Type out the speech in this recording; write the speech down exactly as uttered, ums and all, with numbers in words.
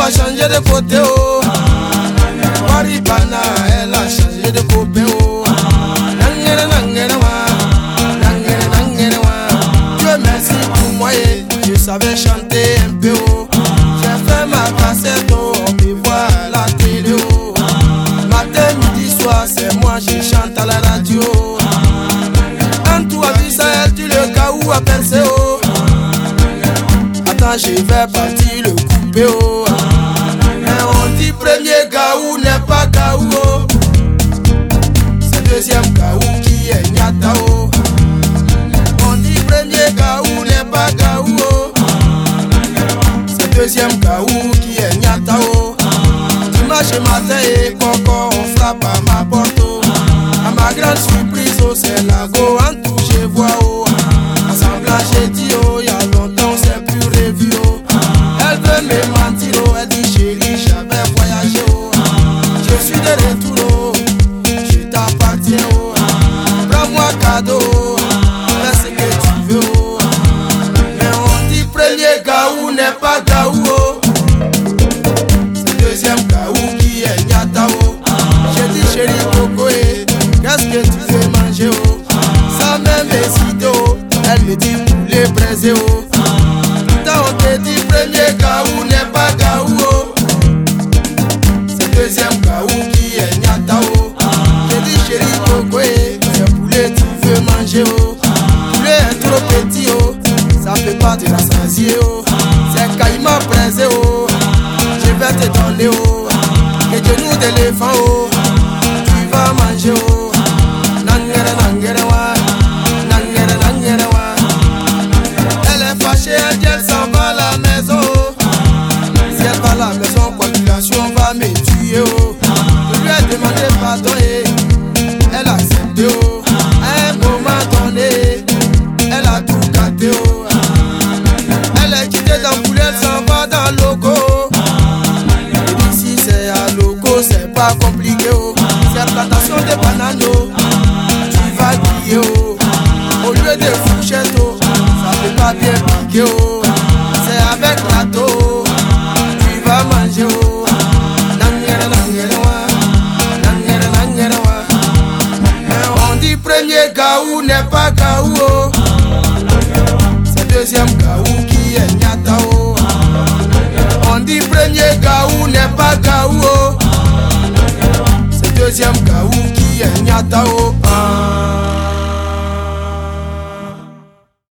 a changé de côté, oh. Waribana, elle a changé de copain, oh. Nangere, nangere, wa. Nangere, nangere, wa. Dieu merci pour moi, eh. Je savais chanter un peu, oh. J'ai fait ma cassette, oh. On me voit à la télé, oh. Matin, midi, soir, c'est moi, je chante à la radio. Quand tu as vu ça, elle dit le Gaou a percé, oh. Attends, je vais partir le couper, oh. Mais on dit premier Gaou n'est pas Gaou, oh. C'est deuxième Gaou qui est Nyata, oh. On dit premier Gaou n'est pas Gaou, oh. C'est deuxième Gaou qui est Nyata, oh. Dimanche matin et coco, on frappe à ma porte, oh. À ma grande surprise, oh, c'est la go en tout, je vois, oh. Ensemble, j'ai dit, oh, y'a longtemps, c'est plus revu, oh. Elle veut me mentir, oh, elle dit, chérie, j'avais voyagé, oh. Je suis de retour, oh. Je t'appartiens, oh. Prends-moi cadeau, oh. Fais ce que tu veux, oh. Mais on dit, premier Gaou n'est pas Gaou, oh. C'est deuxième Gaou qui est Nyata, oh. J'ai dit, chérie, coco, eh. Qu'est-ce que tu veux manger, oh? Sans même hésiter, oh. Elle me dit poulet braisé, oh. Quand on te dit premier Gaou n'est pas Gaou, oh. C'est deuxième Gaou qui est Nyata, oh. J'ai dit chérie coco, eh. C'est poulet tu veux manger, oh. Poulet est trop petit, oh. Ça peut pas te rassasier, oh. C'est caïman braisé, oh. Je vais te donner, oh. Les genoux d'éléphant, oh. Tu vas manger, oh. Nangere, nangere, wa. Nangere, nangere, wa. Elle est fâchée, elle dit elle s'en va à la maison, oh. Si elle va à la maison, coagulation va me tuer, oh. Je lui ai demandé pardon, et elle a accepté, oh. À un moment donné, elle a tout gâté, oh. Elle est quittée dans le poulet, elle s'en va dans le logo. Ici c'est à logo, c'est pas compliqué, oh. C'est plantation de bananes, oh. Tu vas griller, oh. Au lieu de fourchette, oh. Ça peut pas bien piquer, oh. C'est avec râteau, oh. Tu vas manger, oh. Nangere, nangere, wa. Nangere, nangere, wa. Mais on dit premier Gaou n'est pas Gaou, oh. C'est deuxième Gaou qui est Nyata, oh. On dit premier Gaou n'est pas Gaou, oh. C'est deuxième Gaou qui est Nyata, oh.